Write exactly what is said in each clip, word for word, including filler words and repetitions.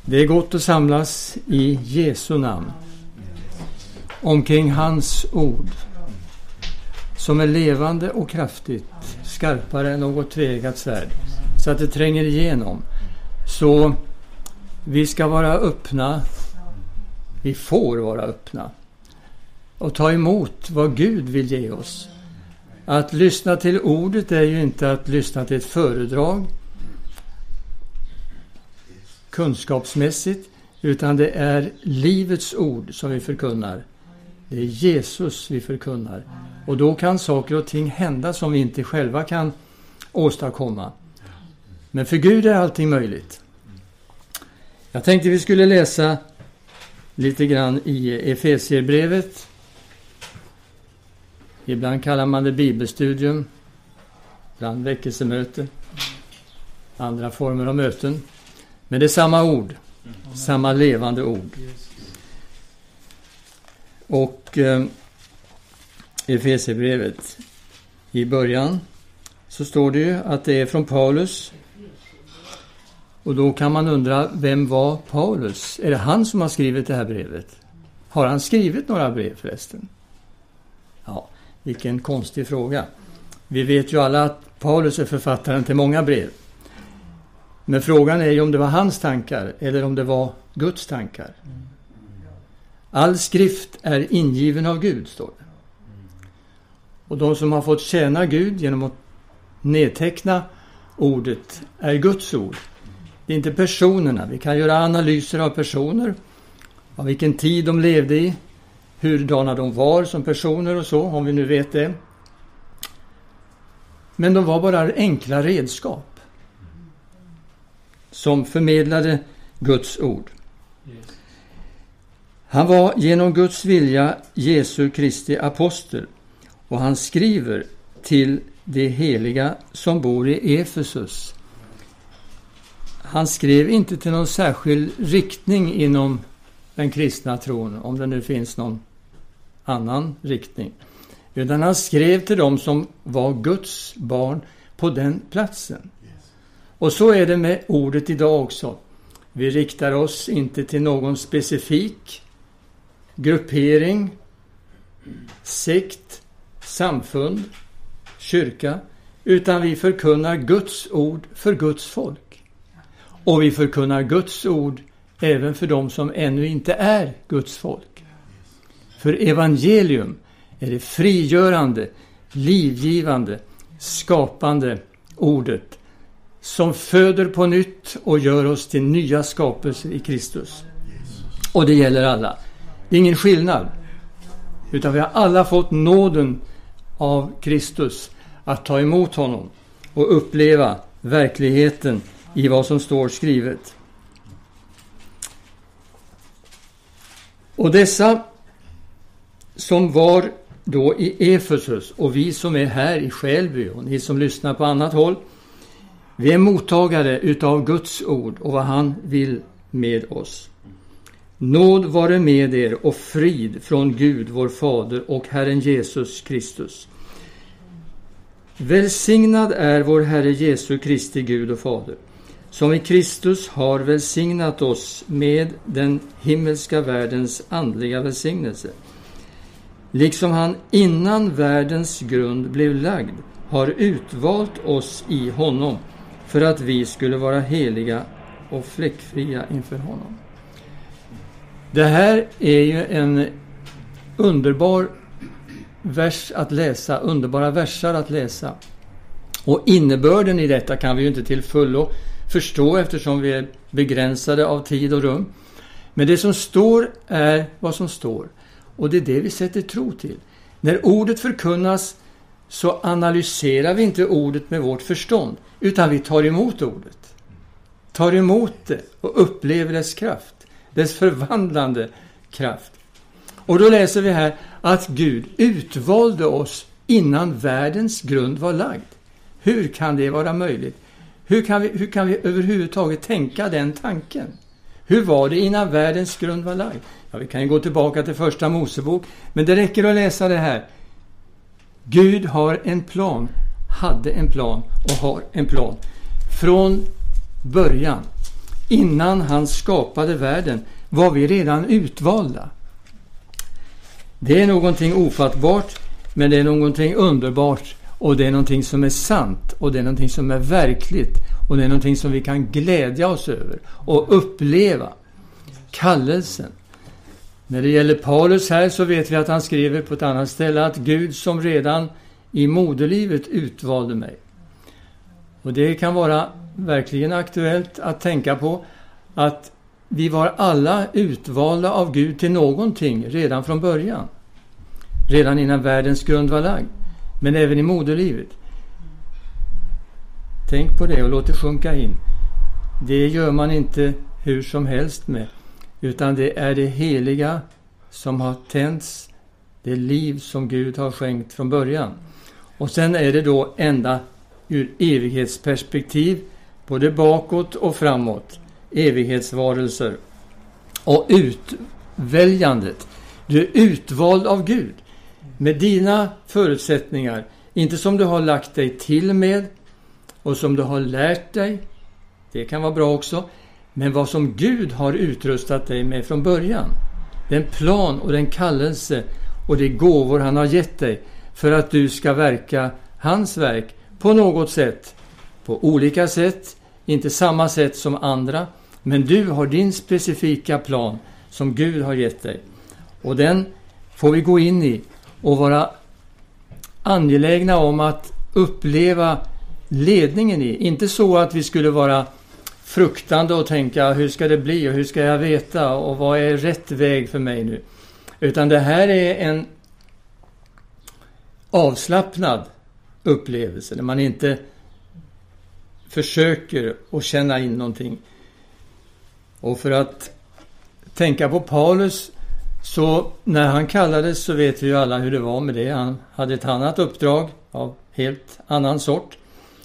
Det är gott att samlas i Jesu namn omkring hans ord som är levande och kraftigt, skarpare än något tveeggat svärd, så att det tränger igenom. Så vi ska vara öppna, vi får vara öppna och ta emot vad Gud vill ge oss. Att lyssna till ordet är ju inte att lyssna till ett föredrag kunskapsmässigt, utan det är livets ord som vi förkunnar. Det är Jesus vi förkunnar. Och då kan saker och ting hända som vi inte själva kan åstadkomma. Men för Gud är allting möjligt. Jag tänkte vi skulle läsa lite grann i Efesierbrevet. Ibland kallar man det bibelstudium, ibland väckelsemöte, andra former av möten. Men det är samma ord, samma levande ord. Och eh, Efesierbrevet, i början så står det ju att det är från Paulus. Och då kan man undra, vem var Paulus? Är det han som har skrivit det här brevet? Har han skrivit några brev förresten? Ja, vilken konstig fråga. Vi vet ju alla att Paulus är författaren till många brev. Men frågan är ju om det var hans tankar eller om det var Guds tankar. All skrift är ingiven av Gud, står det. Och de som har fått tjäna Gud genom att nedteckna ordet är Guds ord. Det är inte personerna. Vi kan göra analyser av personer, av vilken tid de levde i, hurdana de var som personer och så, om vi nu vet det. Men de var bara enkla redskap som förmedlade Guds ord. Han var genom Guds vilja Jesu Kristi apostel, och han skriver till de heliga som bor i Efesus. Han skrev inte till någon särskild riktning inom den kristna tron, om det nu finns någon annan riktning, utan han skrev till dem som var Guds barn på den platsen. Och så är det med ordet idag också. Vi riktar oss inte till någon specifik gruppering, sekt, samfund, kyrka, utan vi förkunnar Guds ord för Guds folk. Och vi förkunnar Guds ord även för dem som ännu inte är Guds folk. För evangelium är det frigörande, livgivande, skapande ordet som föder på nytt och gör oss till nya skapelser i Kristus. Och det gäller alla. Det är ingen skillnad, utan vi har alla fått nåden av Kristus att ta emot honom och uppleva verkligheten i vad som står skrivet. Och dessa som var då i Efesus, och vi som är här i Skälby och ni som lyssnar på annat håll, vi är mottagare utav Guds ord och vad han vill med oss. Nåd vare med er och frid från Gud vår Fader och Herren Jesus Kristus. Välsignad är vår Herre Jesu Kristi Gud och Fader, som i Kristus har välsignat oss med den himmelska världens andliga välsignelse. Liksom han innan världens grund blev lagd har utvalt oss i honom för att vi skulle vara heliga och fläckfria inför honom. Det här är ju en underbar vers att läsa, underbara versar att läsa. Och innebörden i detta kan vi ju inte till fullo förstå eftersom vi är begränsade av tid och rum. Men det som står är vad som står. Och det är det vi sätter tro till. När ordet förkunnas så analyserar vi inte ordet med vårt förstånd, utan vi tar emot ordet. Tar emot det och upplever dess kraft, dess förvandlande kraft. Och då läser vi här att Gud utvalde oss innan världens grund var lagd. Hur kan det vara möjligt? Hur kan vi, hur kan vi överhuvudtaget tänka den tanken? Hur var det innan världens grund var lagd? Ja, vi kan ju gå tillbaka till första Mosebok, men det räcker att läsa det här. Gud har en plan, hade en plan och har en plan. Från början. innan han skapade världen var vi redan utvalda. Det är någonting ofattbart, men det är någonting underbart, och det är någonting som är sant, och det är någonting som är verkligt, och det är någonting som vi kan glädja oss över och uppleva. Kallelsen. När det gäller Paulus här så vet vi att han skriver på ett annat ställe att Gud som redan i moderlivet utvalde mig. Och det kan vara verkligen aktuellt att tänka på att vi var alla utvalda av Gud till någonting redan från början. Redan innan världens grund var lagd. Men även i moderlivet. Tänk på det och låt det sjunka in. Det gör man inte hur som helst med. Utan det är det heliga som har tänts. Det liv som Gud har skänkt från början. Och sen är det då ända ur evighetsperspektiv. Både bakåt och framåt. Evighetsvarelser. Och utväljandet. Du är utvald av Gud. Med dina förutsättningar. Inte som du har lagt dig till med. Och som du har lärt dig. Det kan vara bra också. Men vad som Gud har utrustat dig med från början. Den plan och den kallelse. Och de gåvor han har gett dig. För att du ska verka hans verk. På något sätt. På olika sätt. Inte samma sätt som andra. Men du har din specifika plan. Som Gud har gett dig. Och den får vi gå in i. Och vara angelägna om att uppleva ledningen i. Inte så att vi skulle vara fruktande och tänka hur ska det bli och hur ska jag veta och vad är rätt väg för mig nu. Utan det här är en avslappnad upplevelse. När man inte försöker att känna in någonting. Och för att tänka på Paulus, så när han kallades så vet vi ju alla hur det var med det. Han hade ett annat uppdrag av helt annan sort.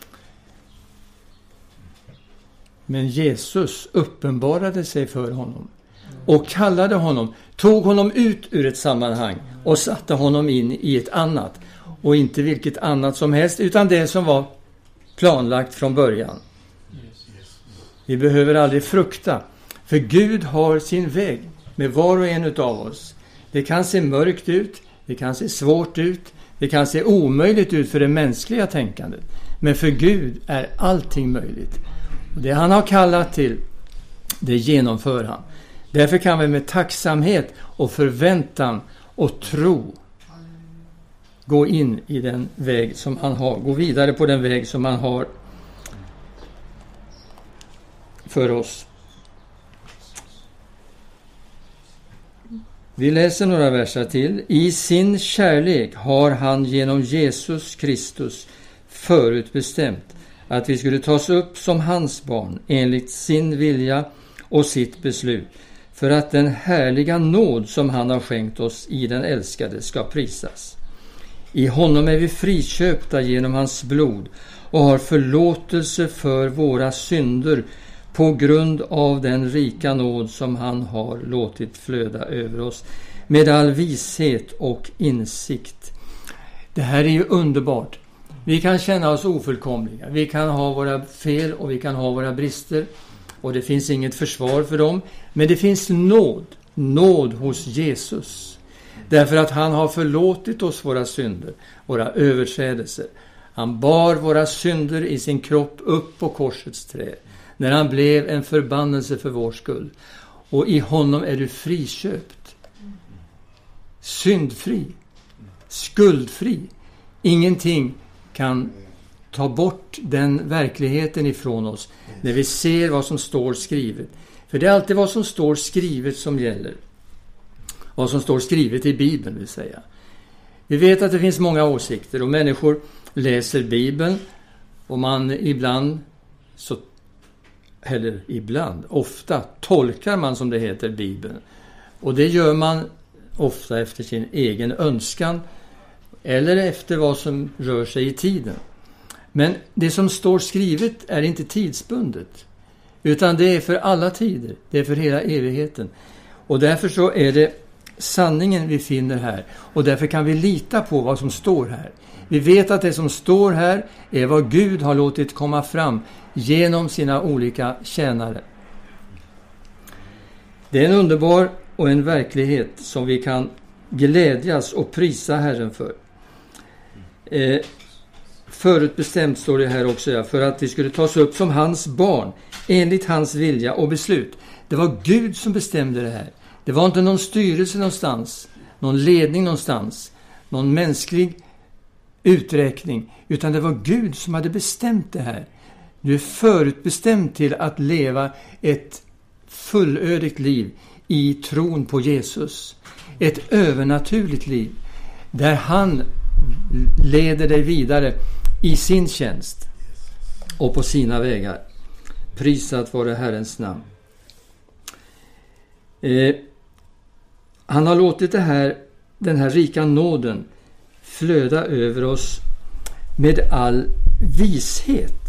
Men Jesus uppenbarade sig för honom och kallade honom, tog honom ut ur ett sammanhang och satte honom in i ett annat. Och inte vilket annat som helst, utan det som var planlagt från början. Vi behöver aldrig frukta, för Gud har sin väg med var och en utav oss. Det kan se mörkt ut, det kan se svårt ut, det kan se omöjligt ut för det mänskliga tänkandet. Men för Gud är allting möjligt. Och det han har kallat till, det genomför han. Därför kan vi med tacksamhet och förväntan och tro gå in i den väg som han har. Gå vidare på den väg som han har för oss. Vi läser några verser till. I sin kärlek har han genom Jesus Kristus förutbestämt att vi skulle tas upp som hans barn enligt sin vilja och sitt beslut, för att den härliga nåd som han har skänkt oss i den älskade ska prisas. I honom är vi friköpta genom hans blod och har förlåtelse för våra synder på grund av den rika nåd som han har låtit flöda över oss med all vishet och insikt. Det här är ju underbart. Vi kan känna oss ofullkomliga. Vi kan ha våra fel och vi kan ha våra brister. Och det finns inget försvar för dem. Men det finns nåd. Nåd hos Jesus. Därför att han har förlåtit oss våra synder. Våra överträdelser. Han bar våra synder i sin kropp upp på korsets träd. När han blev en förbannelse för vår skull. Och i honom är du friköpt. Syndfri. Skuldfri. Ingenting kan ta bort den verkligheten ifrån oss när vi ser vad som står skrivet. För det är alltid vad som står skrivet som gäller. Vad som står skrivet i Bibeln vill säga. Vi vet att det finns många åsikter och människor läser Bibeln och man ibland, så, eller ibland, ofta tolkar man som det heter Bibeln. Och det gör man ofta efter sin egen önskan eller efter vad som rör sig i tiden. Men det som står skrivet är inte tidsbundet, utan det är för alla tider, det är för hela evigheten. Och därför så är det sanningen vi finner här, och därför kan vi lita på vad som står här. Vi vet att det som står här är vad Gud har låtit komma fram genom sina olika tjänare. Det är en underbar och en verklighet som vi kan glädjas och prisa Herren för. Eh, förutbestämt står det här också, ja, för att vi skulle tas upp som hans barn enligt hans vilja och beslut. Det var Gud som bestämde det här. Det var inte någon styrelse någonstans, någon ledning någonstans, någon mänsklig uträkning, utan det var Gud som hade bestämt det här. Du är förutbestämd till att leva ett fullödigt liv i tron på Jesus. Ett övernaturligt liv där han leder dig vidare i sin tjänst och på sina vägar. Prisat vare Herrens namn. Eh, han har låtit det här, den här rika nåden flöda över oss med all vishet.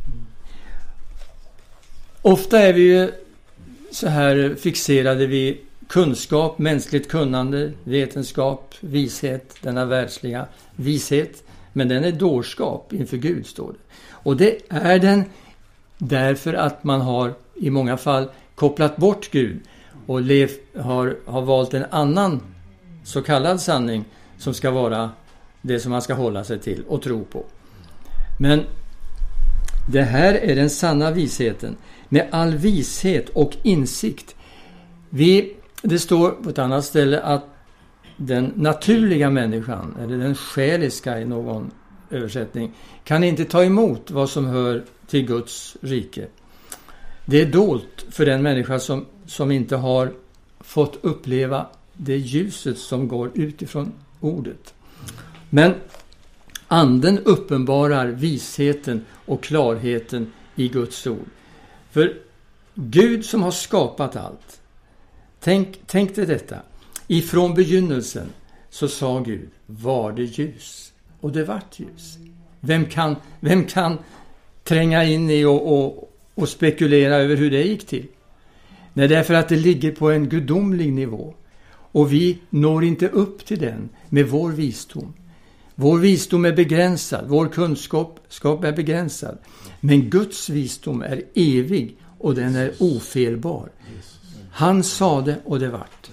Ofta är vi ju så här fixerade vid kunskap, mänskligt kunnande, vetenskap, vishet, denna världsliga vishet. Men den är dårskap inför Gud, står det. Och det är den därför att man har i många fall kopplat bort Gud och lev, har, har valt en annan så kallad sanning som ska vara det som man ska hålla sig till och tro på. Men det här är den sanna visheten. Med all vishet och insikt. Vi, det står på ett annat ställe att den naturliga människan, eller den själiska i någon översättning, kan inte ta emot vad som hör till Guds rike. Det är dolt för den människa som, som inte har fått uppleva det ljuset som går utifrån ordet. Men anden uppenbarar visheten och klarheten i Guds ord. För Gud som har skapat allt, tänk, tänk dig detta. Ifrån begynnelsen så sa Gud, var det ljus? Och det vart ljus. Vem kan, vem kan tränga in i och, och, och spekulera över hur det gick till? Nej, därför att det ligger på en gudomlig nivå. Och vi når inte upp till den med vår visdom. Vår visdom är begränsad, vår kunskap är begränsad. Men Guds visdom är evig och den är ofelbar. Han sa det och det vart.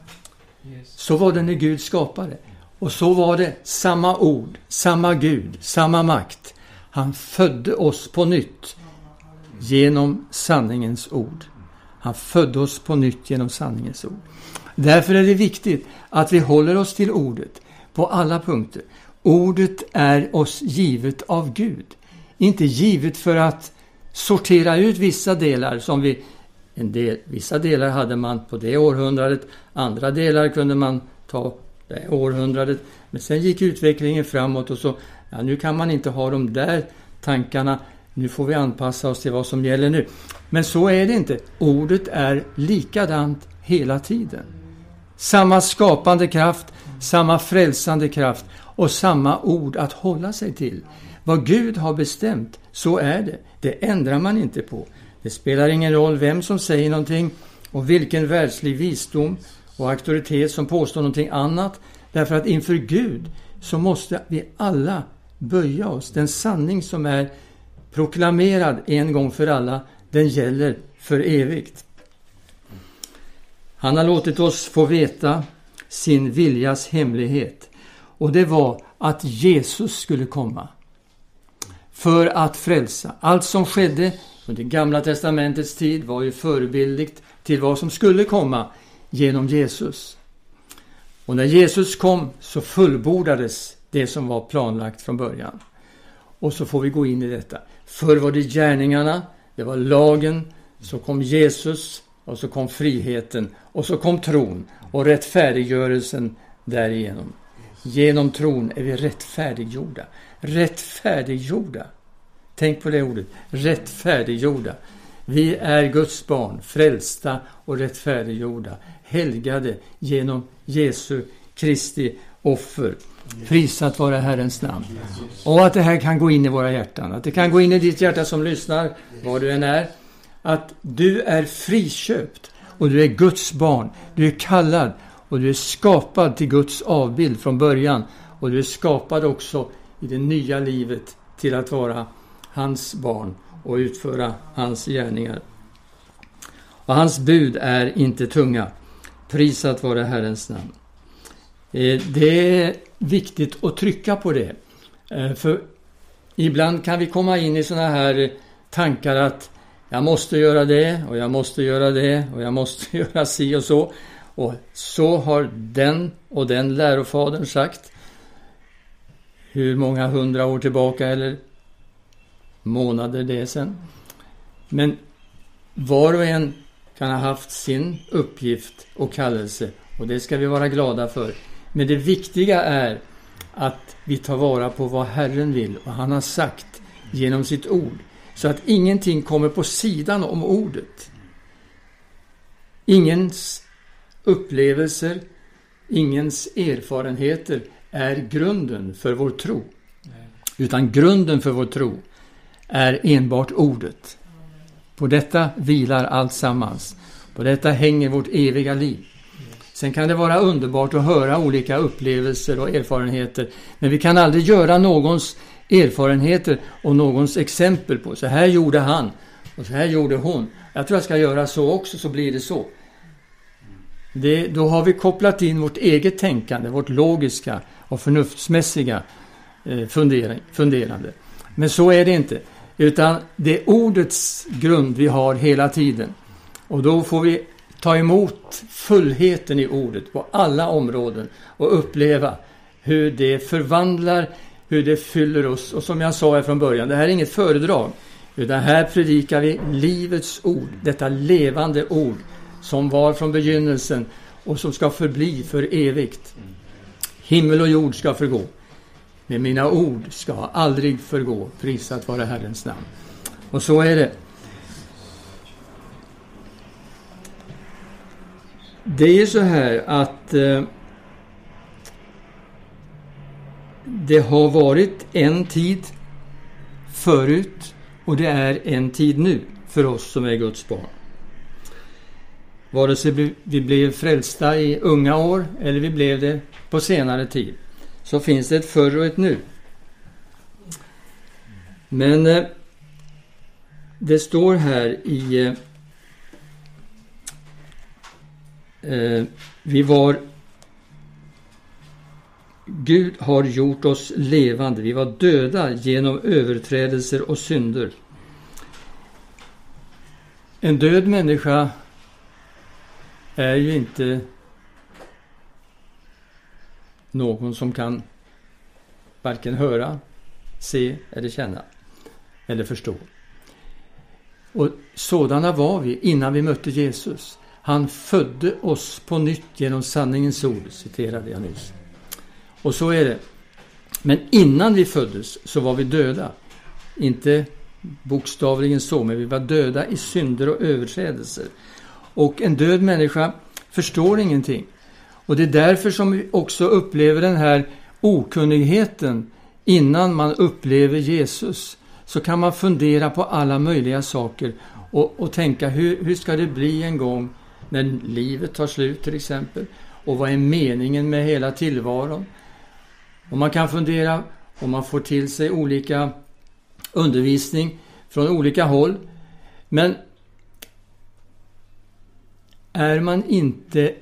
Så var det när Gud skapade. Och så var det samma ord, samma Gud, samma makt. Han födde oss på nytt genom sanningens ord. Han födde oss på nytt genom sanningens ord. Därför är det viktigt att vi håller oss till ordet på alla punkter. Ordet är oss givet av Gud. Inte givet för att sortera ut vissa delar som vi... En del, vissa delar hade man på det århundradet. Andra delar kunde man ta det århundradet. Men sen gick utvecklingen framåt och så... Ja, nu kan man inte ha de där tankarna. Nu får vi anpassa oss till vad som gäller nu. Men så är det inte. Ordet är likadant hela tiden. Samma skapande kraft, samma frälsande kraft och samma ord att hålla sig till. Vad Gud har bestämt, så är det. Det ändrar man inte på. Det spelar ingen roll vem som säger någonting och vilken världslig visdom och auktoritet som påstår någonting annat. Därför att inför Gud så måste vi alla böja oss. Den sanning som är proklamerad en gång för alla, den gäller för evigt. Han har låtit oss få veta sin viljas hemlighet. Och det var att Jesus skulle komma för att frälsa. Allt som skedde under Gamla testamentets tid var ju förebildigt till vad som skulle komma genom Jesus. Och när Jesus kom så fullbordades det som var planlagt från början. Och så får vi gå in i detta. Förr var det gärningarna, det var lagen, så kom Jesus och så kom friheten och så kom tron och rättfärdiggörelsen därigenom. Genom tron är vi rättfärdiggjorda. Rättfärdiggjorda. Tänk på det ordet. Rättfärdiggjorda. Vi är Guds barn, frälsta och rättfärdiggjorda. Helgade genom Jesu Kristi offer. Prisat vara Herrens namn. Och att det här kan gå in i våra hjärtan. Att det kan gå in i ditt hjärta som lyssnar, var du än är. Att du är friköpt och du är Guds barn. Du är kallad och du är skapad till Guds avbild från början. Och du är skapad också i det nya livet till att vara hans barn och utföra hans gärningar. och hans bud är inte tunga. Prisat vare Herrens namn. Det är viktigt att trycka på det. För ibland kan vi komma in i såna här tankar att jag måste göra det och jag måste göra det och jag måste göra si och så. Och så har den och den lärofadern sagt. Hur många hundra år tillbaka eller månader det är sen. Men var och en kan ha haft sin uppgift och kallelse. Och det ska vi vara glada för. Men det viktiga är att vi tar vara på vad Herren vill och han har sagt genom sitt ord. Så att ingenting kommer på sidan om ordet. Ingens upplevelser, ingens erfarenheter är grunden för vår tro. Utan grunden för vår tro är enbart ordet. På detta vilar allt sammans. På detta hänger vårt eviga liv. Sen kan det vara underbart att höra olika upplevelser och erfarenheter. Men vi kan aldrig göra någons erfarenheter och någons exempel på. Så här gjorde han och så här gjorde hon. Jag tror jag ska göra så också, så blir det så. Det, då har vi kopplat in vårt eget tänkande, vårt logiska och förnuftsmässiga eh, fundering, funderande. Men så är det inte. Utan det är ordets grund vi har hela tiden. Och då får vi ta emot fullheten i ordet på alla områden och uppleva hur det förvandlar, hur det fyller oss. Och som jag sa här från början, det här är inget föredrag, utan här predikar vi livets ord, detta levande ord som var från begynnelsen och som ska förbli för evigt. Himmel och jord ska förgå, men mina ord ska aldrig förgå, prisat vare Herrens namn. Och så är det. Det är så här att eh, det har varit en tid förut och det är en tid nu för oss som är Guds barn. Vare sig vi blev frälsta i unga år eller vi blev det på senare tid, så finns det ett förr och ett nu. Men eh, det står här i eh, vi var Gud har gjort oss levande. Vi var döda genom överträdelser och synder. En död människa är ju inte någon som kan varken höra, se eller känna eller förstå. Och sådana var vi innan vi mötte Jesus. Han födde oss på nytt genom sanningens ord, citerade jag nyss. Och så är det. Men innan vi föddes så var vi döda. Inte bokstavligen så, men vi var döda i synder och överträdelser. Och en död människa förstår ingenting. Och det är därför som vi också upplever den här okunnigheten innan man upplever Jesus. Så kan man fundera på alla möjliga saker och, och tänka hur, hur ska det bli en gång när livet tar slut till exempel. Och vad är meningen med hela tillvaron? Och man kan fundera om man får till sig olika undervisning från olika håll. Men är man inte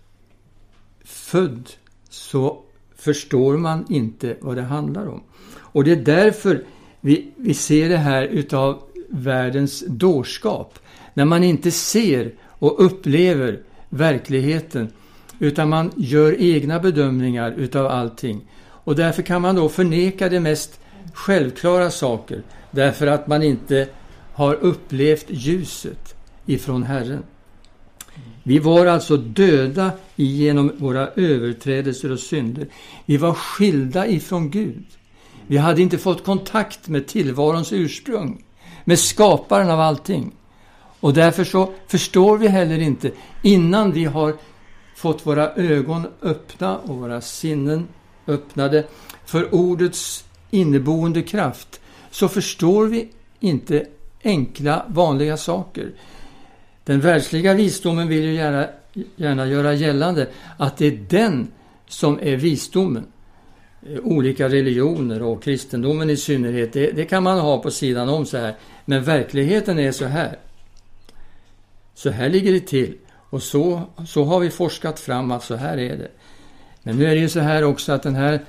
född så förstår man inte vad det handlar om. Och det är därför vi, vi ser det här utav världens dårskap. När man inte ser och upplever verkligheten utan man gör egna bedömningar utav allting. Och därför kan man då förneka det mest självklara saker därför att man inte har upplevt ljuset ifrån Herren. Vi var alltså döda genom våra överträdelser och synder. Vi var skilda ifrån Gud. Vi hade inte fått kontakt med tillvarons ursprung, med skaparen av allting. Och därför så förstår vi heller inte innan vi har fått våra ögon öppna och våra sinnen öppnade för ordets inneboende kraft, så förstår vi inte enkla vanliga saker. Den världsliga visdomen vill ju gärna, gärna göra gällande att det är den som är visdomen. Olika religioner och kristendomen i synnerhet, det, det kan man ha på sidan om så här. Men verkligheten är så här. Så här ligger det till. Och så, så har vi forskat fram att så här är det. Men nu är det ju så här också att den här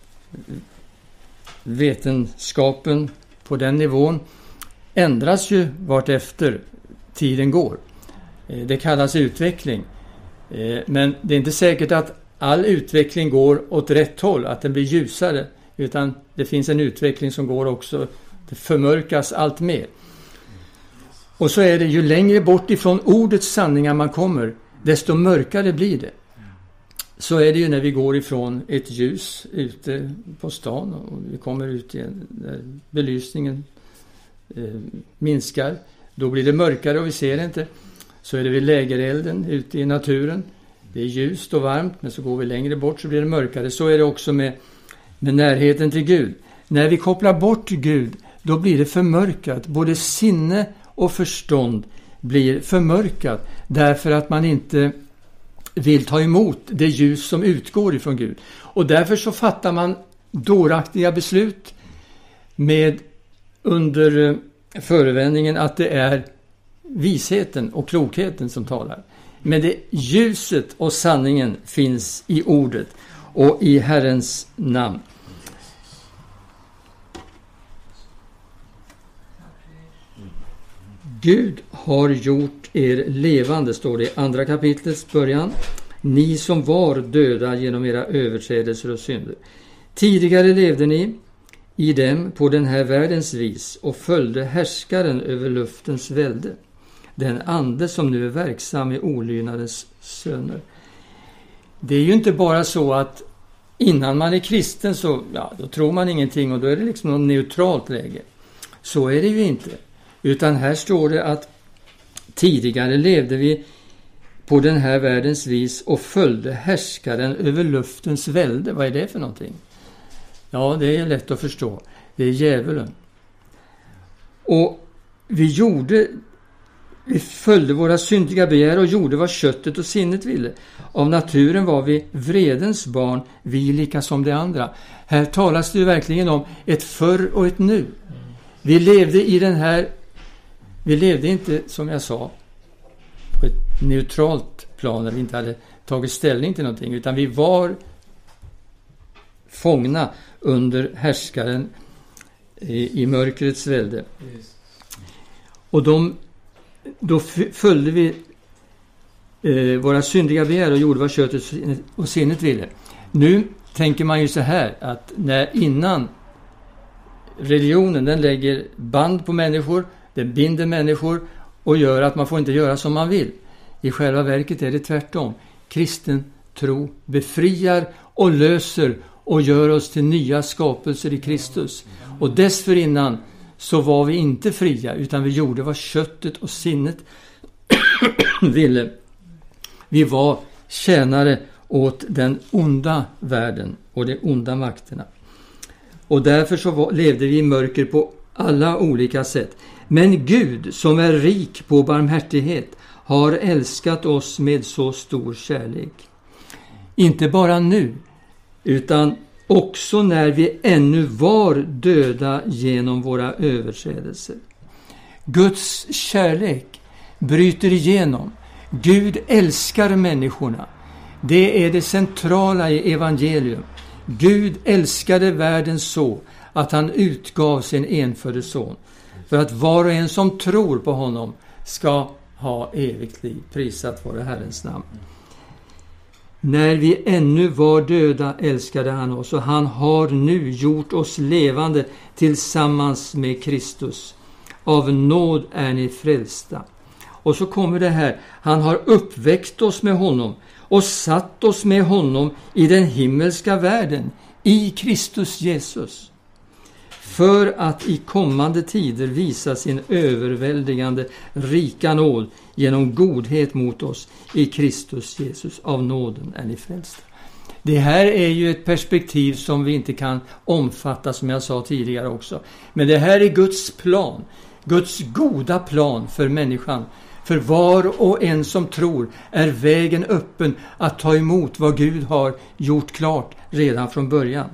vetenskapen på den nivån ändras ju vart efter tiden går. Det kallas utveckling. Men det är inte säkert att all utveckling går åt rätt håll, att den blir ljusare, utan det finns en utveckling som går också, det förmörkas allt mer. Och så är det, ju längre bort ifrån ordets sanningar man kommer, desto mörkare blir det. Så är det ju när vi går ifrån ett ljus ute på stan och vi kommer ut igen, där belysningen eh, minskar. Då blir det mörkare och vi ser inte. Så är det vid lägerelden ute i naturen. Det är ljust och varmt, men så går vi längre bort så blir det mörkare. Så är det också med, med närheten till Gud. När vi kopplar bort Gud, då blir det förmörkat. Både sinne och förstånd blir förmörkat därför att man inte vill ta emot det ljus som utgår ifrån Gud. Och därför så fattar man dåraktiga beslut med under förevändningen att det är visheten och klokheten som talar. Men det ljuset och sanningen finns i ordet och i Herrens namn. Gud har gjort er levande, står det i andra kapitlets början. Ni som var döda genom era överträdelser och synder. Tidigare levde ni i dem på den här världens vis och följde härskaren över luftens välde. Den ande som nu är verksam i olydnadens söner. Det är ju inte bara så att innan man är kristen så ja, då tror man ingenting och då är det liksom något neutralt läge. Så är det ju inte. Utan här står det att tidigare levde vi på den här världens vis och följde härskaren över luftens välde. Vad är det för någonting? Ja, det är lätt att förstå. Det är djävulen. Och vi gjorde, vi följde våra syndiga begär och gjorde vad köttet och sinnet ville. Av naturen var vi vredens barn, vi lika som de andra. Här talas det ju verkligen om ett förr och ett nu. Vi levde i den här, vi levde inte som jag sa på ett neutralt plan där vi inte hade tagit ställning till någonting, utan vi var fångna under härskaren i, i mörkrets välde. Och de, då följde vi eh, våra syndiga begär och gjorde vad köttet och sinnet ville. Nu tänker man ju så här att när innan religionen, den lägger band på människor, den binder människor och gör att man får inte göra som man vill. I själva verket är det tvärtom. Kristen tro befriar och löser och gör oss till nya skapelser i Kristus. Och dessförinnan så var vi inte fria, utan vi gjorde vad köttet och sinnet ville. Vi var tjänare åt den onda världen och de onda makterna. Och därför så var, levde vi i mörker på alla olika sätt. Men Gud, som är rik på barmhärtighet, har älskat oss med så stor kärlek. Inte bara nu, utan också när vi ännu var döda genom våra överträdelser. Guds kärlek bryter igenom. Gud älskar människorna. Det är det centrala i evangelium. Gud älskade världen så att han utgav sin enfödde son, för att var och en som tror på honom ska ha evigt liv. Prisat vare Herrens namn. När vi ännu var döda älskade han oss, och han har nu gjort oss levande tillsammans med Kristus. Av nåd är ni frälsta. Och så kommer det här: han har uppväckt oss med honom och satt oss med honom i den himmelska världen, i Kristus Jesus, för att i kommande tider visa sin överväldigande rika nåd genom godhet mot oss i Kristus Jesus. Av nåden är ni frälsta. Det här är ju ett perspektiv som vi inte kan omfatta, som jag sa tidigare också. Men det här är Guds plan, Guds goda plan för människan. För var och en som tror är vägen öppen att ta emot vad Gud har gjort klart redan från början.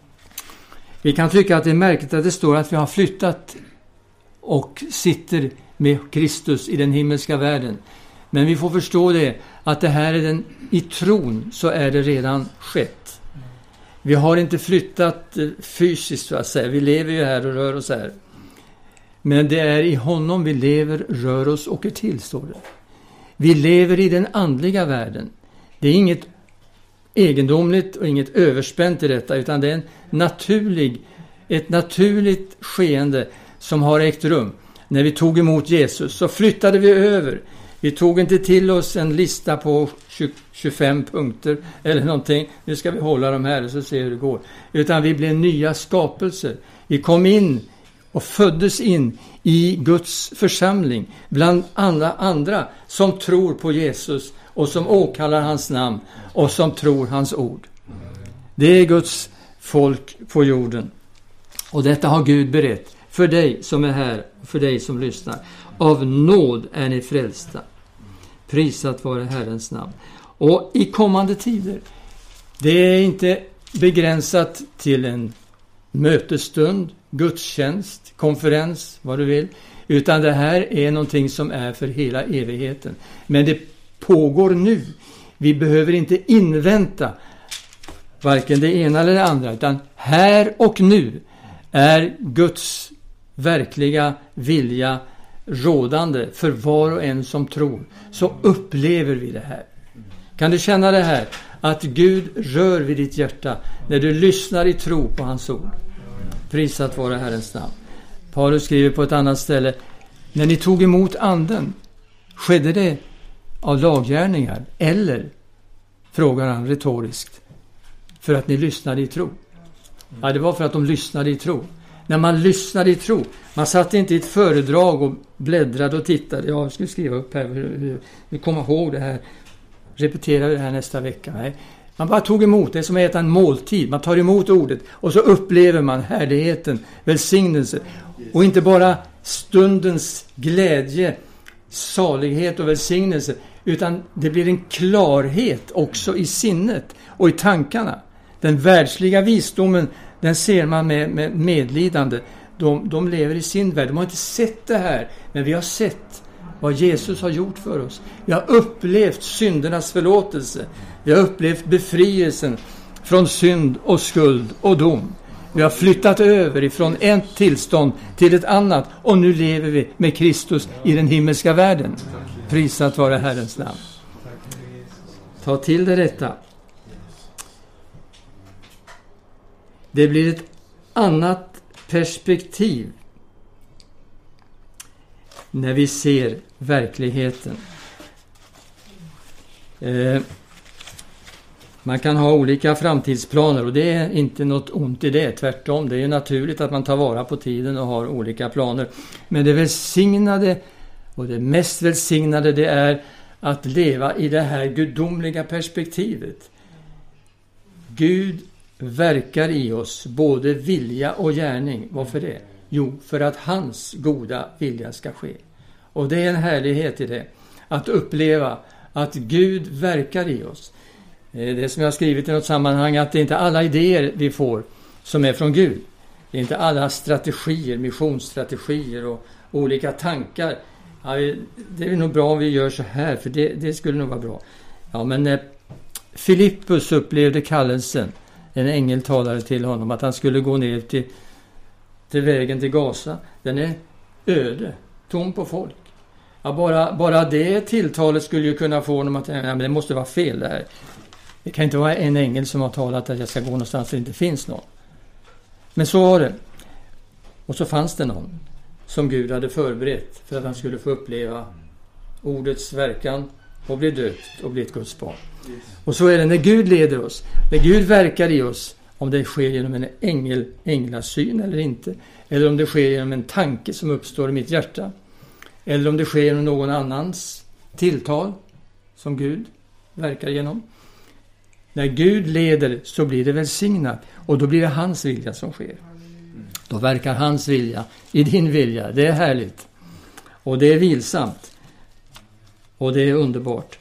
Vi kan tycka att det är märkligt att det står att vi har flyttat och sitter med Kristus i den himmelska världen. Men vi får förstå det, att det här är den, i tron så är det redan skett. Vi har inte flyttat fysiskt, så att säga. Vi lever ju här och rör oss här. Men det är i honom vi lever, rör oss och är till, står det. Vi lever i den andliga världen. Det är inget egendomligt och inget överspänt i detta, utan det är en naturlig, ett naturligt skeende som har ägt rum. När vi tog emot Jesus så flyttade vi över. Vi tog inte till oss en lista på tjugofem punkter eller någonting. Nu ska vi hålla dem här och så se hur det går. Utan vi blev nya skapelser. Vi kom in och föddes in i Guds församling bland alla andra som tror på Jesus och som åkallar hans namn och som tror hans ord. Det är Guds folk på jorden. Och detta har Gud berett för dig som är här och för dig som lyssnar. Av nåd är ni frälsta. Prisat vare Herrens namn. Och i kommande tider, det är inte begränsat till en mötesstund, gudstjänst, konferens, vad du vill. Utan det här är någonting som är för hela evigheten. Men det pågår nu. Vi behöver inte invänta varken det ena eller det andra. Utan här och nu är Guds verkliga vilja rådande för var och en som tror. Så upplever vi det här. Kan du känna det här? Att Gud rör vid ditt hjärta när du lyssnar i tro på hans ord. Prisat vare Herrens namn. Paulus skriver på ett annat ställe: när ni tog emot anden, skedde det av laggärningar? Eller, frågar han retoriskt, för att ni lyssnade i tro? Ja, det var för att de lyssnade i tro. När man lyssnade i tro, man satt inte i ett föredrag och bläddrade och tittade. Ja, jag skulle skriva upp här, hur vi kommer ihåg det här. Repetera det här nästa vecka. Nej. Man bara tog emot, det är som att äta en måltid. Man tar emot ordet och så upplever man härligheten, välsignelse. Och inte bara stundens glädje, salighet och välsignelse, utan det blir en klarhet också i sinnet och i tankarna. Den världsliga visdomen, den ser man med, med medlidande. De, de lever i sin värld. De har inte sett det här, men vi har sett vad Jesus har gjort för oss. Vi har upplevt syndernas förlåtelse. Vi har upplevt befrielsen från synd och skuld och dom. Vi har flyttat över ifrån ett tillstånd till ett annat. Och nu lever vi med Kristus i den himmelska världen. Prisat vare Herrens namn. Ta till dig detta. Det blir ett annat perspektiv när vi ser verkligheten. Eh, man kan ha olika framtidsplaner och det är inte något ont i det. Tvärtom, det är naturligt att man tar vara på tiden och har olika planer. Men det välsignade och det mest välsignade, det är att leva i det här gudomliga perspektivet. Gud verkar i oss både vilja och gärning. Varför det? Jo, för att hans goda vilja ska ske. Och det är en härlighet i det. Att uppleva att Gud verkar i oss. Det som jag har skrivit i något sammanhang, att det är inte alla idéer vi får som är från Gud. Det är inte alla strategier, missionsstrategier och olika tankar. Ja, det är nog bra om vi gör så här, för det, det skulle nog vara bra. Ja, men eh, Filippus upplevde kallelsen. En ängel talade till honom att han skulle gå ner till, till vägen till Gaza. Den är öde, tom på folk. Ja, bara, bara det tilltalet skulle ju kunna få honom att, ja, men det måste vara fel det här. Det kan inte vara en ängel som har talat att jag ska gå någonstans där det inte finns någon. Men så var det. Och så fanns det någon som Gud hade förberett för att han skulle få uppleva ordets verkan och bli döpt och bli ett Guds barn. Och så är det när Gud leder oss, när Gud verkar i oss, om det sker genom en ängel, änglasyn eller inte, eller om det sker genom en tanke som uppstår i mitt hjärta, eller om det sker genom någon annans tilltal som Gud verkar genom. När Gud leder så blir det välsignat, och då blir det hans vilja som sker. Då verkar hans vilja i din vilja. Det är härligt. Och det är vilsamt. Och det är underbart.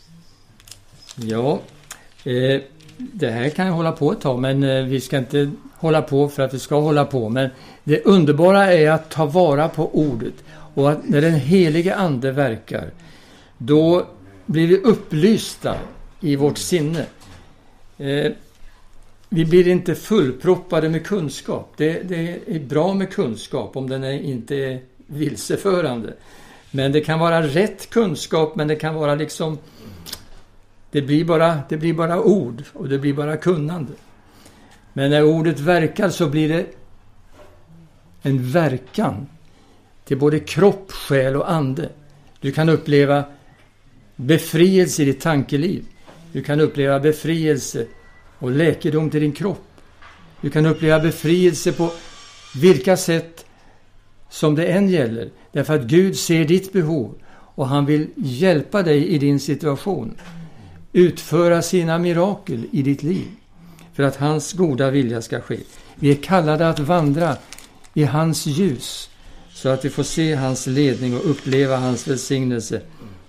Ja, eh, det här kan jag hålla på ett tag, men eh, vi ska inte hålla på för att vi ska hålla på. Men det underbara är att ta vara på ordet. Och att när den helige ande verkar, då blir vi upplysta i vårt sinne. Eh, vi blir inte fullproppade med kunskap. Det, det är bra med kunskap om den är inte är vilseförande. Men det kan vara rätt kunskap, men det kan vara liksom... Det blir bara, det blir bara ord och det blir bara kunnande. Men när ordet verkar så blir det en verkan till både kropp, själ och ande. Du kan uppleva befrielse i ditt tankeliv. Du kan uppleva befrielse och läkedom till din kropp. Du kan uppleva befrielse på vilka sätt som det än gäller. Därför att Gud ser ditt behov och han vill hjälpa dig i din situation. Utföra sina mirakel i ditt liv. För att hans goda vilja ska ske. Vi är kallade att vandra i hans ljus. Så att vi får se hans ledning och uppleva hans välsignelse.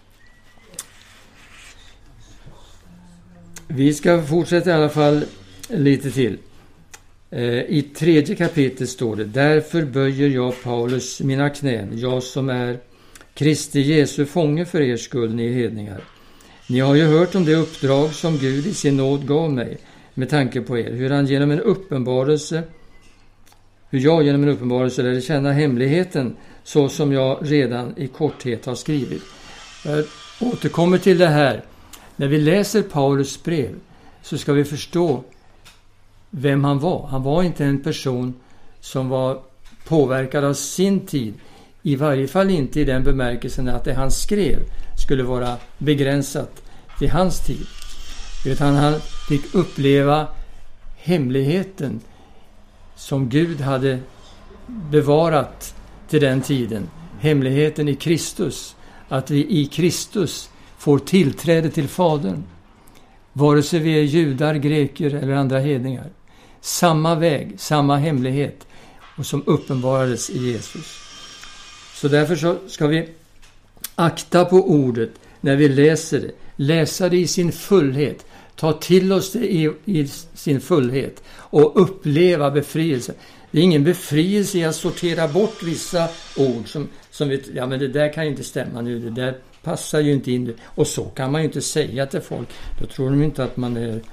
Vi ska fortsätta i alla fall lite till. I tredje kapitlet står det: Därför böjer jag, Paulus, mina knän, jag som är Kristi Jesu fånge för er skull, ni hedningar. Ni har ju hört om det uppdrag som Gud i sin nåd gav mig med tanke på er, hur han genom en uppenbarelse hur jag genom en uppenbarelse lärde känna hemligheten, så som jag redan i korthet har skrivit. Jag återkommer till det här. När vi läser Paulus brev så ska vi förstå vem han var. Han var inte en person som var påverkad av sin tid. I varje fall inte i den bemärkelsen att det han skrev skulle vara begränsat till hans tid. Utan han fick uppleva hemligheten som Gud hade bevarat till den tiden. Hemligheten i Kristus. Att vi i Kristus får tillträde till Fadern. Vare sig vi är judar, greker eller andra hedningar. Samma väg, samma hemlighet. Och som uppenbarades i Jesus. Så därför så ska vi akta på ordet när vi läser det. Läsa det i sin fullhet. Ta till oss det i, i sin fullhet. Och uppleva befrielse. Det är ingen befrielse i att sortera bort vissa ord som, som vi, ja men det där kan ju inte stämma nu, det där passar ju inte in. Och så kan man ju inte säga till folk. Då tror de inte att man är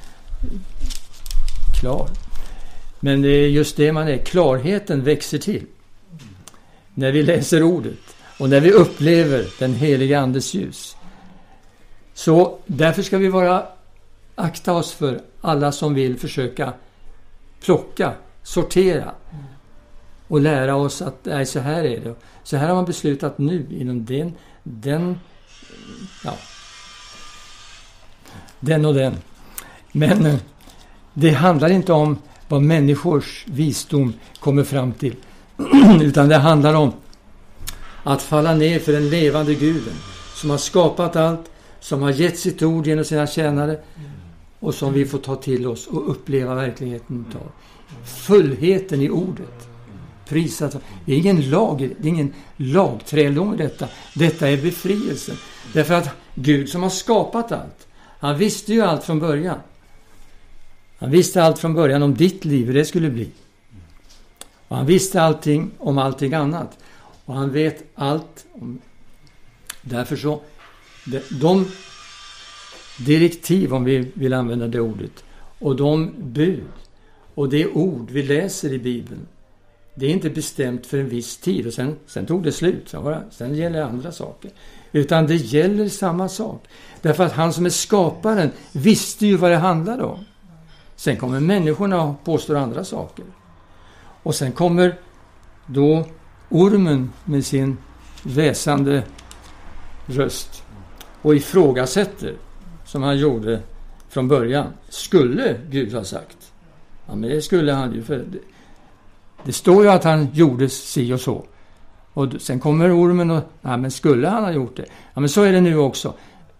klar. Men det är just det man är. Klarheten växer till. När vi läser ordet. Och när vi upplever den heliga andes ljus. Så därför ska vi vara akta oss för alla som vill försöka plocka, sortera och lära oss att nej, så här är det. Så här har man beslutat nu inom den, den, ja, den och den. Men det handlar inte om vad människors visdom kommer fram till. Utan det handlar om att falla ner för den levande Guden som har skapat allt, som har gett sitt ord genom sina tjänare och som vi får ta till oss och uppleva verkligheten av. Fullheten i ordet. Prisat. Det är ingen lag, det är ingen lagträldom i detta. Detta är befrielsen. Därför att Gud som har skapat allt, han visste ju allt från början. Han visste allt från början om ditt liv, hur det skulle bli. Och han visste allting om allting annat. Och han vet allt om... Därför så... De direktiv, om vi vill använda det ordet, och de bud och det ord vi läser i Bibeln, det är inte bestämt för en viss tid och sen, sen tog det slut. Sen, var, sen gäller andra saker. Utan det gäller samma sak. Därför att han som är skaparen visste ju vad det handlade om. Sen kommer människorna och påstår andra saker. Och sen kommer då ormen med sin väsande röst och ifrågasätter, som han gjorde från början. Skulle Gud ha sagt? Ja, men det skulle han ju. För det, det står ju att han gjorde si och så. Och sen kommer ormen och, ja men skulle han ha gjort det? Ja men så är det nu också.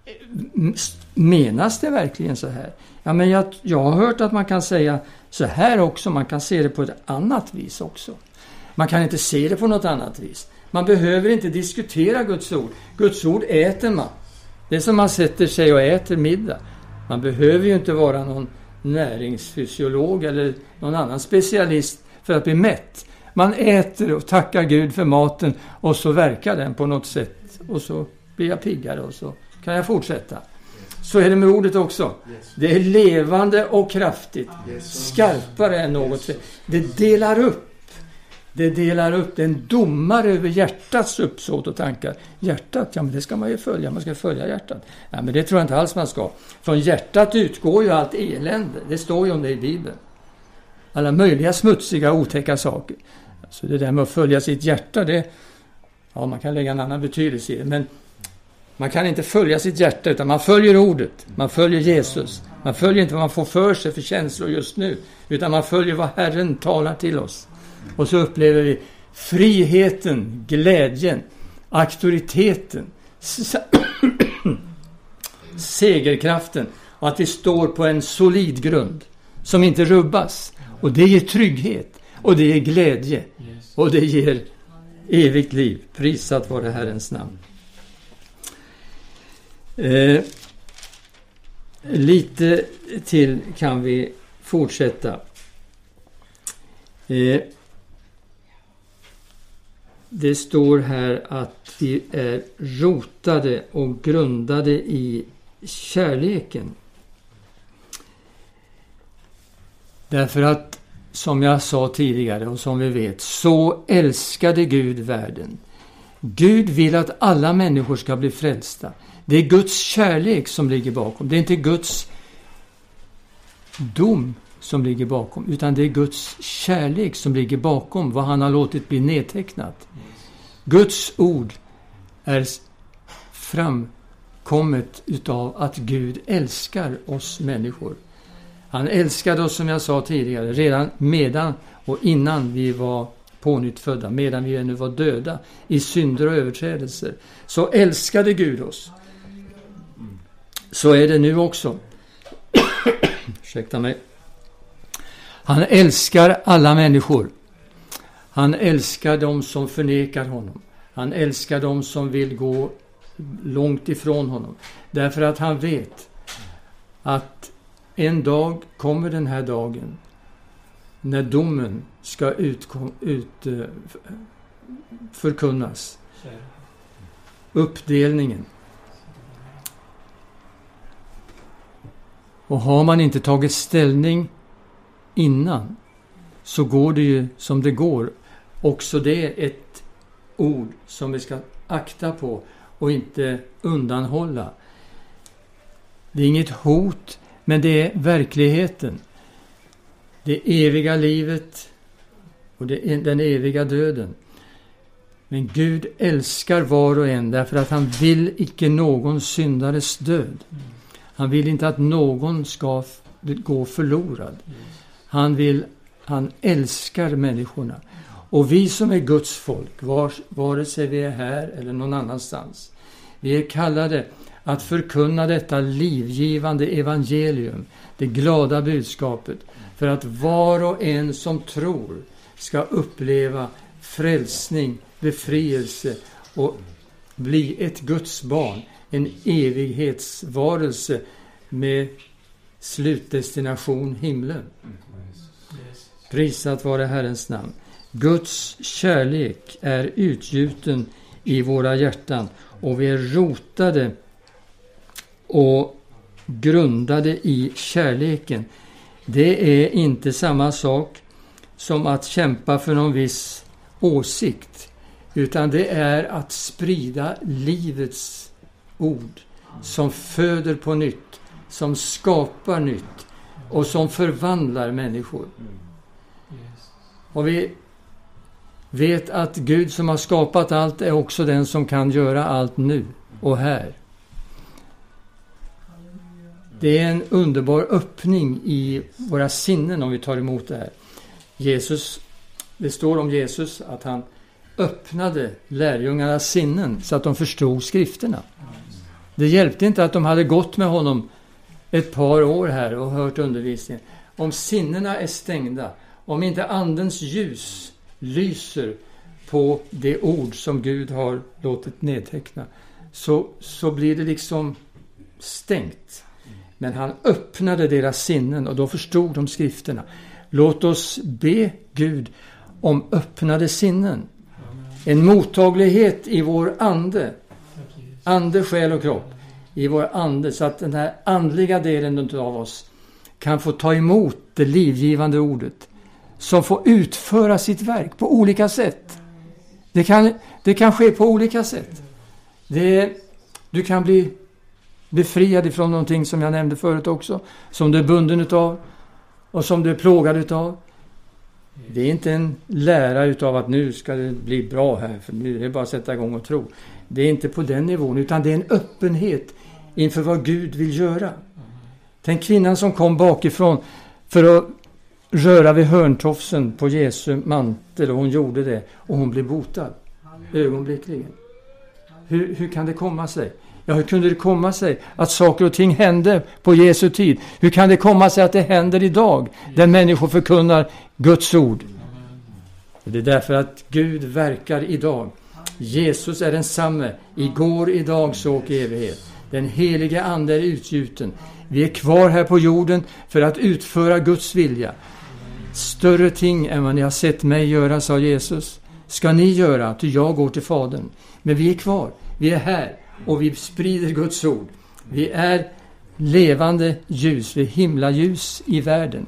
Menas det verkligen så här? Ja men jag, jag har hört att man kan säga så här också. Man kan se det på ett annat vis också. Man kan inte se det på något annat vis. Man behöver inte diskutera Guds ord. Guds ord äter man. Det är som man sätter sig och äter middag. Man behöver ju inte vara någon näringsfysiolog eller någon annan specialist för att bli mätt. Man äter och tackar Gud för maten och så verkar den på något sätt. Och så blir jag piggare och så kan jag fortsätta. Så är det med ordet också. Det är levande och kraftigt. Skarpare än något. Det delar upp. Det delar upp. Det är en domare över hjärtats uppsåt och tankar. Hjärtat, ja men det ska man ju följa. Man ska följa hjärtat. Ja, men det tror jag inte alls man ska. Från hjärtat utgår ju allt elände. Det står ju om det i Bibeln. Alla möjliga smutsiga och otäcka saker. Så det där med att följa sitt hjärta, det, ja, man kan lägga en annan betydelse i det. Men man kan inte följa sitt hjärta utan man följer ordet. Man följer Jesus. Man följer inte vad man får för sig för känslor just nu. Utan man följer vad Herren talar till oss. Och så upplever vi friheten, glädjen, auktoriteten, segerkraften. Och att vi står på en solid grund som inte rubbas. Och det ger trygghet. Och det ger glädje. Och det ger evigt liv. Prisat vare Herrens namn. Eh, lite till kan vi fortsätta. Eh, det står här att vi är rotade och grundade i kärleken. Därför att, som jag sa tidigare och som vi vet, så älskade Gud världen. Gud vill att alla människor ska bli frälsta. Det är Guds kärlek som ligger bakom. Det är inte Guds dom som ligger bakom, utan det är Guds kärlek som ligger bakom vad han har låtit bli nedtecknat. Guds ord är framkommet utav att Gud älskar oss människor. Han älskade oss, som jag sa tidigare, redan medan och innan vi var pånyttfödda, medan vi ännu var döda i synder och överträdelser. Så älskade Gud oss. Så är det nu också. Ursäkta mig. Han älskar alla människor. Han älskar dem som förnekar honom. Han älskar dem som vill gå långt ifrån honom. Därför att han vet att en dag kommer den här dagen när domen ska utkom, ut, uh, förkunnas. Uppdelningen. Och har man inte tagit ställning innan, så går det ju som det går. Också det är ett ord som vi ska akta på och inte undanhålla. Det är inget hot, men det är verkligheten. Det eviga livet och det är den eviga döden. Men Gud älskar var och en därför att han vill icke någon syndares död. Han vill inte att någon ska gå förlorad. Han vill, han älskar människorna. Och vi som är Guds folk, var, vare sig vi är här eller någon annanstans, vi är kallade att förkunna detta livgivande evangelium, det glada budskapet, för att var och en som tror ska uppleva frälsning, befrielse och bli ett Guds barn, en evighetsvarelse med slutdestination himlen. Prisat vare Herrens namn. Guds kärlek är utgjuten i våra hjärtan och vi är rotade och grundade i kärleken. Det är inte samma sak som att kämpa för någon viss åsikt, utan det är att sprida livets ord som föder på nytt, som skapar nytt och som förvandlar människor. Och vi vet att Gud som har skapat allt är också den som kan göra allt nu och här. Det är en underbar öppning i våra sinnen om vi tar emot det här. Jesus, det står om Jesus att han öppnade lärjungarnas sinnen så att de förstod skrifterna. Det hjälpte inte att de hade gått med honom ett par år här och hört undervisningen. Om sinnena är stängda, om inte andens ljus lyser på det ord som Gud har låtit nedteckna, så, så blir det liksom stängt. Men han öppnade deras sinnen och då förstod de skrifterna. Låt oss be Gud om öppnade sinnen. En mottaglighet i vår ande. Ande, själ och kropp. I vår ande, så att den här andliga delen av oss kan få ta emot det livgivande ordet. Som får utföra sitt verk på olika sätt. Det kan, det kan ske på olika sätt. Det, du kan bli befriad ifrån någonting som jag nämnde förut också. Som du är bunden utav. Och som du är plågad utav. Det är inte en lära utav att nu ska det bli bra här. För nu är det bara att sätta igång och tro. Det är inte på den nivån. Utan det är en öppenhet inför vad Gud vill göra. Den kvinnan som kom bakifrån för att röra vid hörntofsen på Jesu mantel. Och hon gjorde det. Och hon blev botad. Ögonblickligen. Hur, hur kan det komma sig? Ja, hur kunde det komma sig att saker och ting hände på Jesu tid? Hur kan det komma sig att det händer idag? Där människor förkunnar Guds ord. Det är därför att Gud verkar idag. Jesus är densamme. Igår, idag, så och i evighet. Den heliga ande är utgjuten. Vi är kvar här på jorden för att utföra Guds vilja. Större ting än vad ni har sett mig göra, sa Jesus, ska ni göra, till jag går till Fadern. Men vi är kvar. Vi är här. Och vi sprider Guds ord. Vi är levande ljus. Vi är himlaljus i världen.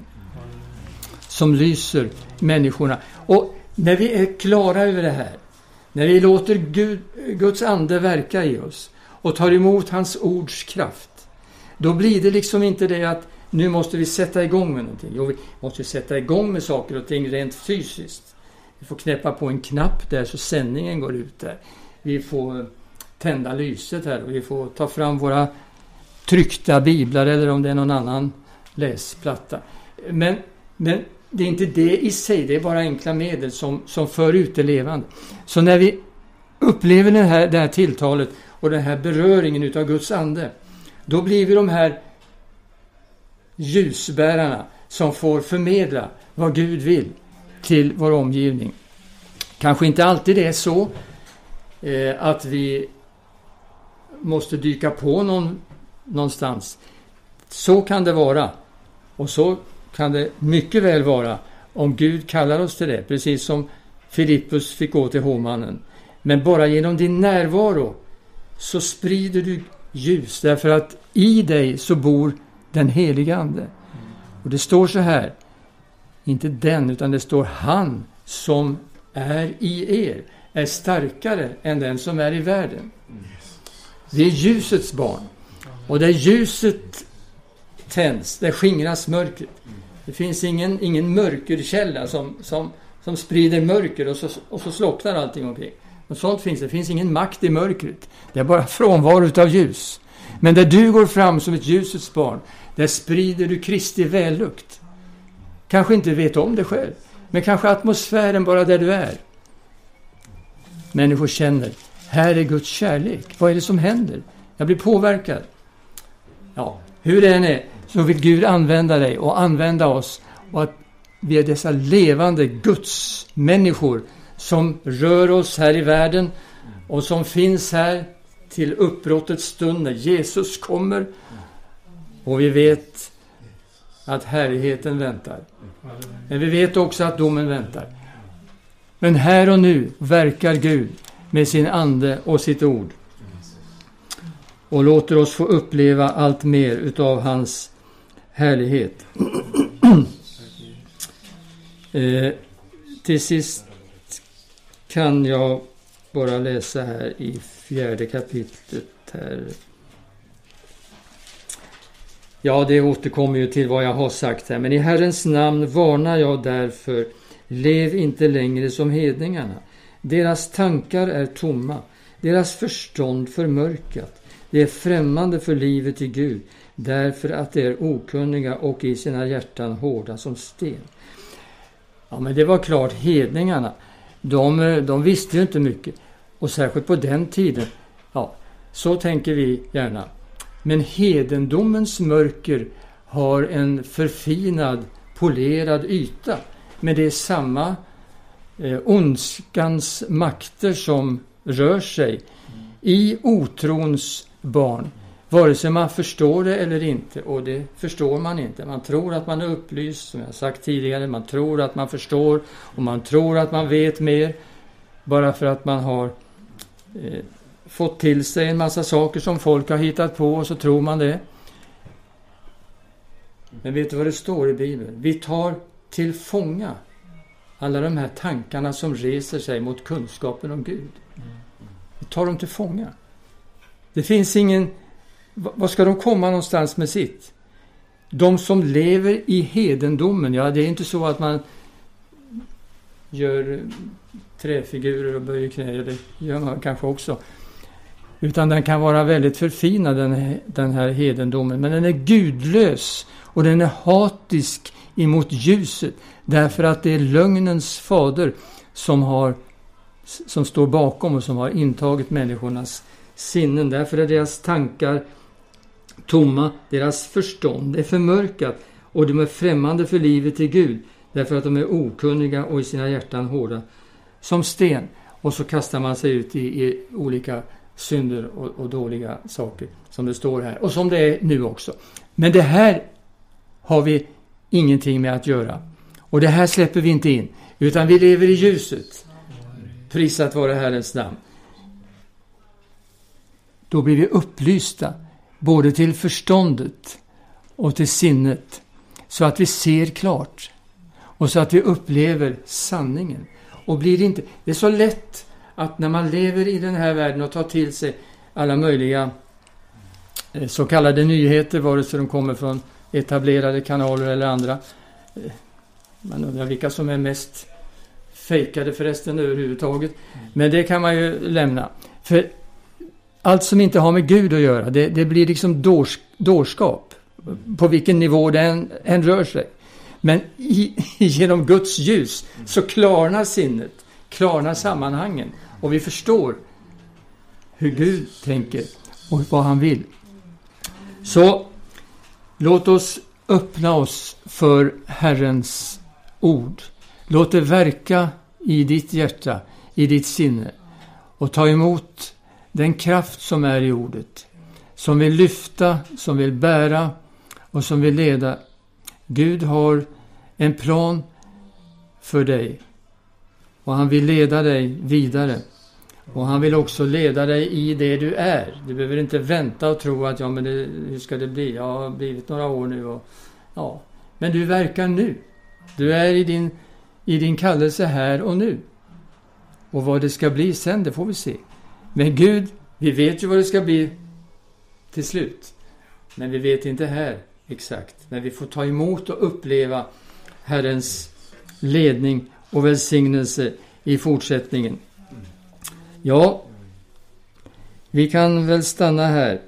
Som lyser människorna. Och när vi är klara över det här. När vi låter Gud, Guds ande verka i oss. Och tar emot hans ords kraft. Då blir det liksom inte det att nu måste vi sätta igång med någonting. Jo, vi måste sätta igång med saker och ting rent fysiskt. Vi får knäppa på en knapp där så sändningen går ut där. Vi får tända lyset här och vi får ta fram våra tryckta biblar eller om det är någon annan läsplatta. Men, men det är inte det i sig, det är bara enkla medel som, som för ut det levande. Så när vi upplever det här, det här tilltalet och den här beröringen utav Guds ande, då blir vi de här ljusbärarna som får förmedla vad Gud vill till vår omgivning. Kanske inte alltid det är så eh, att vi måste dyka på någon, någonstans. Så kan det vara. Och så kan det mycket väl vara om Gud kallar oss till det. Precis som Filippus fick gå till hovmannen. Men bara genom din närvaro så sprider du ljus. Därför att i dig så bor den heliga ande. Och det står så här. Inte den, utan det står han som är i er. Är starkare än den som är i världen. Vi är ljusets barn. Och där ljuset tänds, där skingras mörkret. Det finns ingen, ingen mörkerkälla som, som, som sprider mörker och så, och så slocknar allting omkring. Och sånt finns det. Det finns ingen makt i mörkret. Det är bara frånvaro av ljus. Men där du går fram som ett ljusets barn, där sprider du Kristi vällukt. Kanske inte vet om det själv, men kanske atmosfären bara där du är. Människor känner, här är Guds kärlek. Vad är det som händer? Jag blir påverkad. Ja, hur det än är så vill Gud använda dig och använda oss. Och att vi är dessa levande Guds människor som rör oss här i världen och som finns här till uppbrottets stund när Jesus kommer. Och vi vet att härligheten väntar. Men vi vet också att domen väntar. Men här och nu verkar Gud med sin ande och sitt ord. Och låter oss få uppleva allt mer utav hans härlighet. eh, till sist kan jag bara läsa här i fjärde kapitlet här. Ja, det återkommer ju till vad jag har sagt här. Men i Herrens namn varnar jag därför. Lev inte längre som hedningarna. Deras tankar är tomma. Deras förstånd förmörkat. Det är främmande för livet i Gud. Därför att de är okunniga och i sina hjärtan hårda som sten. Ja, men det var klart, hedningarna. De, de visste ju inte mycket. Och särskilt på den tiden. Ja, så tänker vi gärna. Men hedendomens mörker har en förfinad, polerad yta. Men det är samma eh, ondskans makter som rör sig i otrons barn. Vare sig man förstår det eller inte, och det förstår man inte. Man tror att man är upplyst, som jag sagt tidigare. Man tror att man förstår och man tror att man vet mer. Bara för att man har eh, fått till sig en massa saker som folk har hittat på, och så tror man det. Men vet du vad det står i Bibeln? Vi tar till fånga alla de här tankarna som reser sig mot kunskapen om Gud. Vi tar dem till fånga. Det finns ingen... Vad ska de komma någonstans med sitt? De som lever i hedendomen, ja, det är inte så att man gör träfigurer och böjer knä, det gör man kanske också. Utan den kan vara väldigt förfinad, den här, den här hedendomen. Men den är gudlös och den är hatisk emot ljuset. Därför att det är lögnens fader som, har, som står bakom och som har intagit människornas sinnen. Därför är deras tankar tomma, deras förstånd är förmörkat och de är främmande för livet i Gud. Därför att de är okunniga och i sina hjärtan hårda som sten. Och så kastar man sig ut i, i olika synder och, och dåliga saker som det står här. Och som det är nu också. Men det här har vi ingenting med att göra. Och det här släpper vi inte in. Utan vi lever i ljuset. Prisat vare Herrens namn. Då blir vi upplysta. Både till förståndet och till sinnet. Så att vi ser klart. Och så att vi upplever sanningen. Och blir det inte... Det är så lätt att när man lever i den här världen och tar till sig alla möjliga så kallade nyheter, vare sig de kommer från etablerade kanaler eller andra. Man undrar vilka som är mest fejkade förresten överhuvudtaget. Men det kan man ju lämna. För allt som inte har med Gud att göra, det, det blir liksom dårs, dårskap. På vilken nivå det än, än rör sig. Men i, genom Guds ljus så klarnar sinnet, klarnar sammanhangen. Och vi förstår hur Gud tänker och vad han vill. Så låt oss öppna oss för Herrens ord. Låt det verka i ditt hjärta, i ditt sinne. Och ta emot den kraft som är i ordet. Som vill lyfta, som vill bära och som vill leda. Gud har en plan för dig. Och han vill leda dig vidare. Och han vill också leda dig i det du är. Du behöver inte vänta och tro att ja, men det, hur ska det bli? Jag har blivit några år nu. Och, ja. Men du verkar nu. Du är i din, i din kallelse här och nu. Och vad det ska bli sen, det får vi se. Men Gud, vi vet ju vad det ska bli till slut. Men vi vet inte här exakt. Men vi får ta emot och uppleva Herrens ledning och välsignelse i fortsättningen. Ja, vi kan väl stanna här.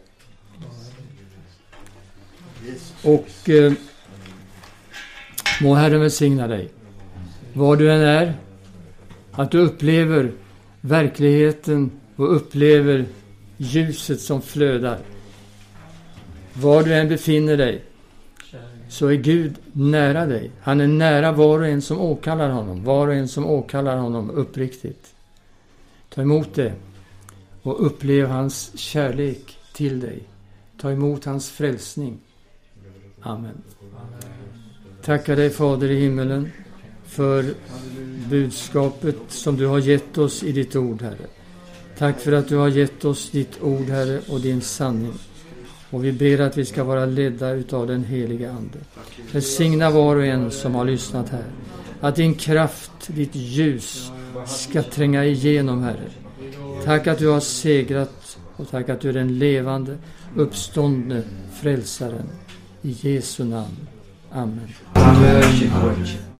Och eh, må Herren välsigna dig. Var du än är, att du upplever verkligheten och upplever ljuset som flödar. Var du än befinner dig, så är Gud nära dig. Han är nära var och en som åkallar honom. Var och en som åkallar honom uppriktigt. Ta emot det och upplev hans kärlek till dig. Ta emot hans frälsning. Amen. Tackar dig, Fader i himmelen, för budskapet som du har gett oss i ditt ord, Herre. Tack för att du har gett oss ditt ord, Herre, och din sanning. Och vi ber att vi ska vara ledda utav den heliga Ande. Välsigna var och en som har lyssnat här. Att din kraft, ditt ljus ska tränga igenom, Herre. Tack att du har segrat och tack att du är den levande, uppståndne frälsaren. I Jesu namn. Amen. Amen.